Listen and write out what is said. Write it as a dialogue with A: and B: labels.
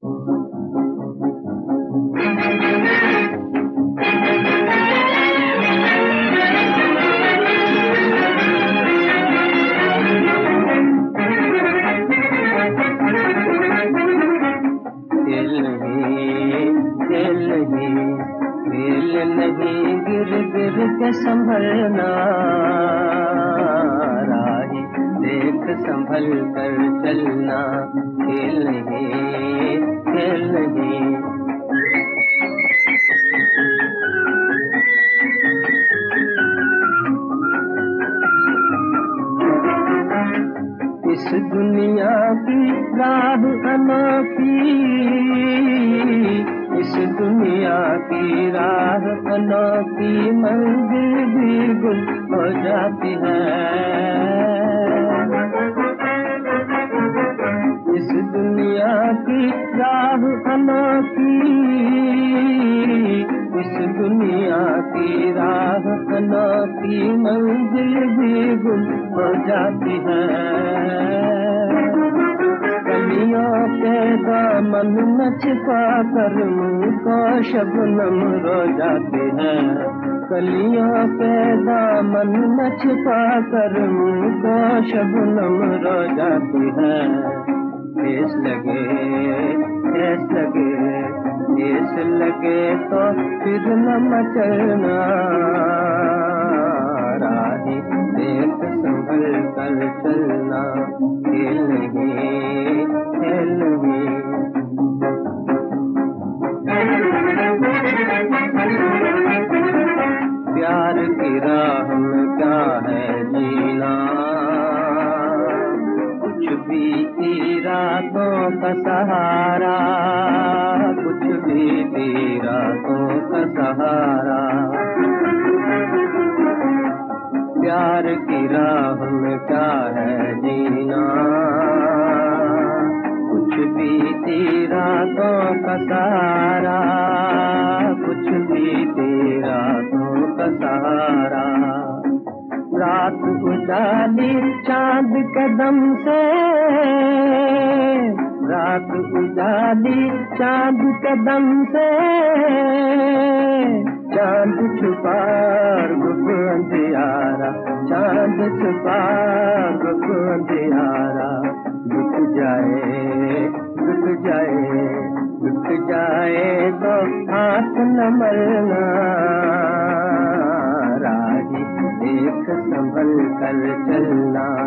A: नहीं गिर गिर के संभलना, राही देख संभल कर चलना। खेल नहीं, खेल नहीं। इस दुनिया की राह अनोखी, इस दुनिया की राह अनोखी, मंजिल भी गुल हो जाती है। इस दुनिया की राह अनोखी, इस दुनिया की राह अनोखी, मंजिल भी गुल हो जाती है। कलियों के दामन में छिपा कर मुँह को शबनम रो जाती है। कलियों के दामन में छिपा कर मुँह को शबनम रो जाती है। ठेस लगे, ठेस लगे, ठेस लगे तो फिर न मचलना, राही देख संभल कर चलना। खेल नहीं, खेल नहीं। प्यार की राह में क्या है जीना, कुछ बीती रातों का सहारा, कुछ बीती रातों का सहारा। प्यार की राह में क्या है जीना, कुछ बीती रातों का सहारा, कुछ बीती रातों का सहारा। रात उजाली चांद कदम से, रात उजाली चांद कदम से, चांद छुपा रुक अंधियारा, चांद छुपा रुक अंधियारा। रुक जाए, रुक जाए, रुक जाए तो हाथ न मलना, राही देख संभल कर चलना।